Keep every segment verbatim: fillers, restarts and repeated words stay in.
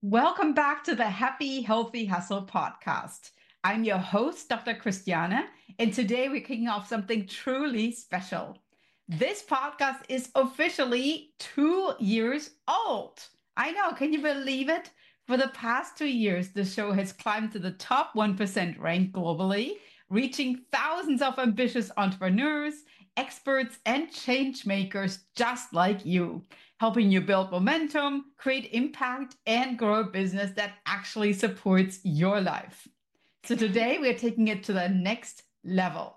Welcome back to the Happy Healthy Hustle podcast. I'm your host, Doctor Christiana, and today we're kicking off something truly special. This podcast is officially two years old. I know, can you believe it? For the past two years, the show has climbed to the top one percent rank globally, reaching thousands of ambitious entrepreneurs, experts, and change makers just like you, helping you build momentum, create impact, and grow a business that actually supports your life. So today we're taking it to the next level.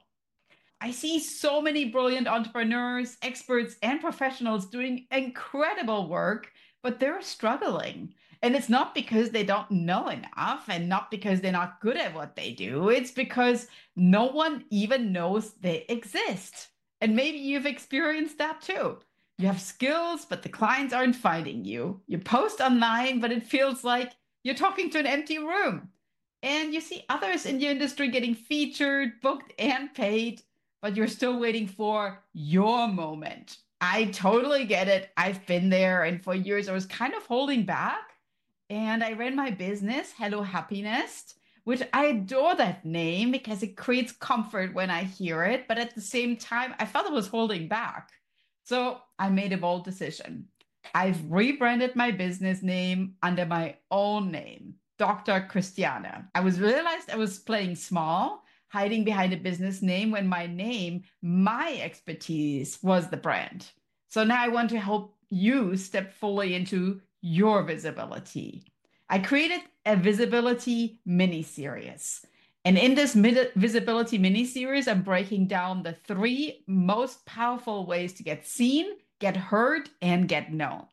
I see so many brilliant entrepreneurs, experts, and professionals doing incredible work, but they're struggling. And it's not because they don't know enough and not because they're not good at what they do. It's because no one even knows they exist. And maybe you've experienced that too. You have skills, but the clients aren't finding you. You post online, but it feels like you're talking to an empty room. And you see others in your industry getting featured, booked, and paid, but you're still waiting for your moment. I totally get it. I've been there. And for years, I was kind of holding back. And I ran my business, Hello Happiness, which I adore that name because it creates comfort when I hear it. But at the same time, I felt I was holding back. So I made a bold decision. I've rebranded my business name under my own name, Doctor Christiana. I was realized I was playing small, hiding behind a business name when my name, my expertise was the brand. So now I want to help you step fully into your visibility. I created a visibility mini series. And in this mid- visibility mini series, I'm breaking down the three most powerful ways to get seen, get heard, and get known.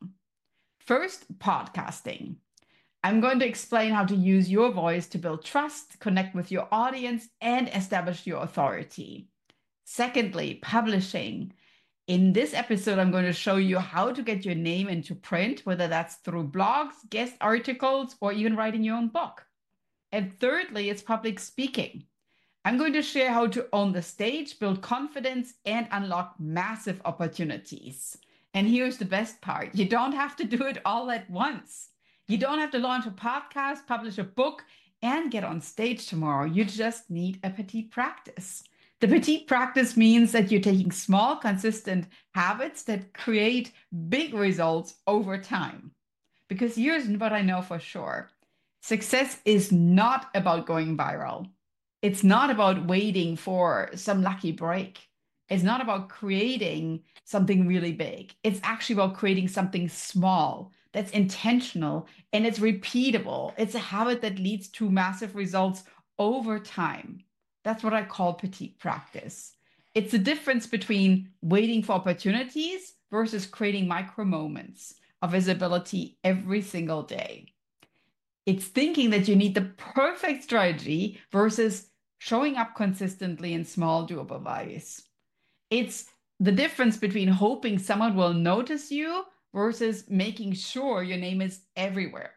First, podcasting. I'm going to explain how to use your voice to build trust, connect with your audience, and establish your authority. Secondly, publishing. In this episode, I'm going to show you how to get your name into print, whether that's through blogs, guest articles, or even writing your own book. And thirdly, it's public speaking. I'm going to share how to own the stage, build confidence, and unlock massive opportunities. And here's the best part. You don't have to do it all at once. You don't have to launch a podcast, publish a book, and get on stage tomorrow. You just need a petite practice. The petite practice means that you're taking small, consistent habits that create big results over time. Because here's what I know for sure. Success is not about going viral. It's not about waiting for some lucky break. It's not about creating something really big. It's actually about creating something small that's intentional and it's repeatable. It's a habit that leads to massive results over time. That's what I call petite practice. It's the difference between waiting for opportunities versus creating micro moments of visibility every single day. It's thinking that you need the perfect strategy versus showing up consistently in small, doable ways. It's the difference between hoping someone will notice you versus making sure your name is everywhere.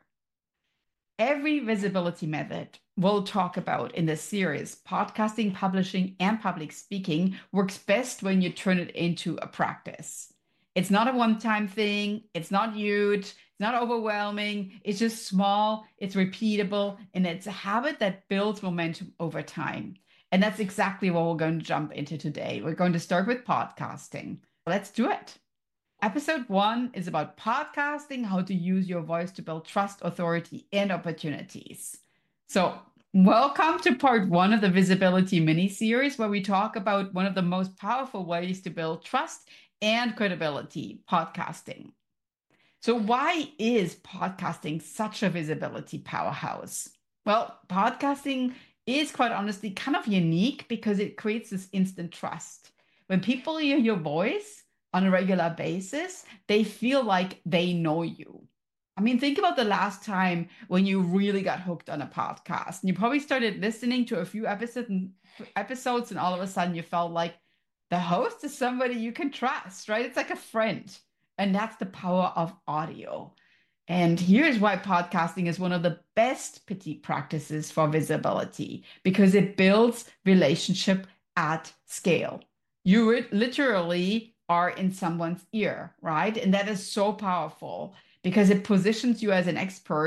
Every visibility method we'll talk about in this series, podcasting, publishing, and public speaking, works best when you turn it into a practice. It's not a one-time thing. It's not huge. It's not overwhelming. It's just small, it's repeatable, and it's a habit that builds momentum over time. And that's exactly what we're going to jump into today. We're going to start with podcasting. Let's do it. Episode one is about podcasting, how to use your voice to build trust, authority, and opportunities. So, welcome to part one of the Visibility mini series, where we talk about one of the most powerful ways to build trust and credibility, podcasting. So, why is podcasting such a visibility powerhouse? Well, podcasting is quite honestly kind of unique because it creates this instant trust. When people hear your voice on a regular basis, they feel like they know you. I mean, think about the last time when you really got hooked on a podcast. And you probably started listening to a few episodes and episodes, and all of a sudden you felt like the host is somebody you can trust, right? It's like a friend. And that's the power of audio. And here's why podcasting is one of the best petite practices for visibility, because it builds relationship at scale. You ri- literally are in someone's ear, right? And that is so powerful because it positions you as an expert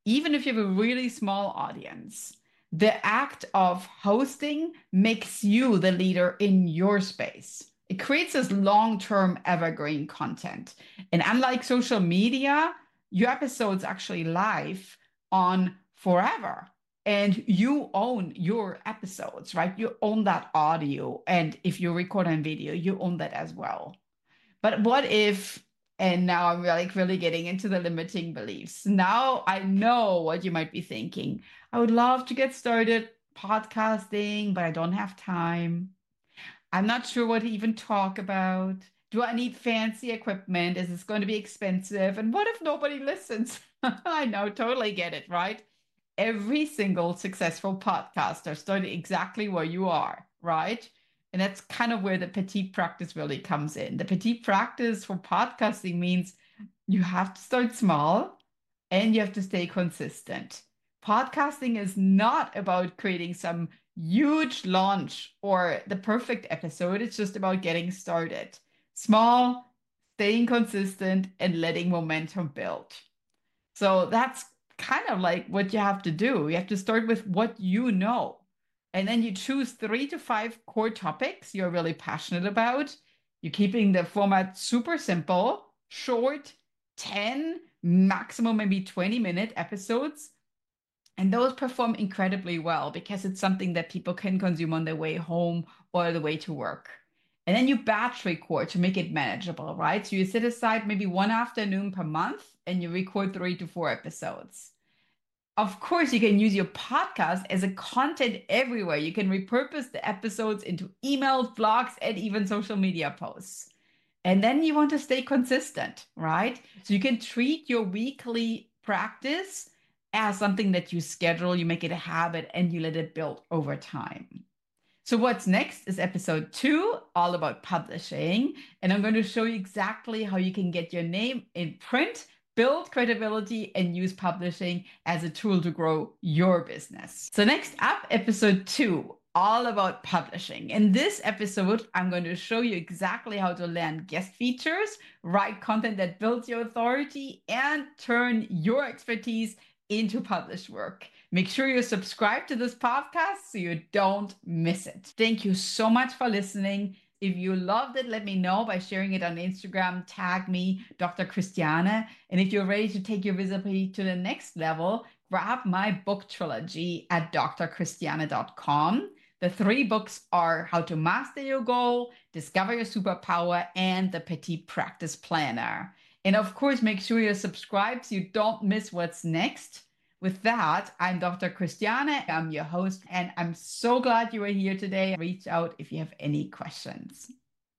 even if you have a really small audience, the act of hosting makes you the leader in your space. It creates this long-term evergreen content. And unlike social media, your episode's actually live on forever. And you own your episodes, right? You own that audio. And if you record on video, you own that as well. But what if, and now I'm like really getting into the limiting beliefs. Now I know what you might be thinking. I would love to get started podcasting, but I don't have time. I'm not sure what to even talk about. Do I need fancy equipment? Is this going to be expensive? And what if nobody listens? I know, totally get it, right? Every single successful podcaster started exactly where you are, right? And that's kind of where the petite practice really comes in. The petite practice for podcasting means you have to start small and you have to stay consistent. Podcasting is not about creating some huge launch or the perfect episode. It's just about getting started. Small, staying consistent, and letting momentum build. So that's kind of like what you have to do. You have to start with what you know. And then you choose three to five core topics you're really passionate about. You're keeping the format super simple, short, ten, maximum maybe twenty minute episodes. And those perform incredibly well because it's something that people can consume on their way home or the way to work. And then you batch record to make it manageable, right? So you set aside maybe one afternoon per month and you record three to four episodes. Of course, you can use your podcast as a content everywhere. You can repurpose the episodes into emails, blogs, and even social media posts. And then you want to stay consistent, right? So you can treat your weekly practice as something that you schedule, you make it a habit, and you let it build over time. So what's next is episode two, all about publishing. And I'm going to show you exactly how you can get your name in print, build credibility, and use publishing as a tool to grow your business. So next up, episode two, all about publishing. In this episode, I'm going to show you exactly how to land guest features, write content that builds your authority, and turn your expertise into published work. Make sure you subscribe to this podcast so you don't miss it. Thank you so much for listening. If you loved it, let me know by sharing it on Instagram. Tag me, Doctor Christiane. And if you're ready to take your visibility to the next level, grab my book trilogy at d r christiane dot com. The three books are How to Master Your Goal, Discover Your Superpower, and The Petite Practice Planner. And of course, make sure you're subscribed so you don't miss what's next. With that, I'm Doctor Christiane. I'm your host, and I'm so glad you are here today. Reach out if you have any questions.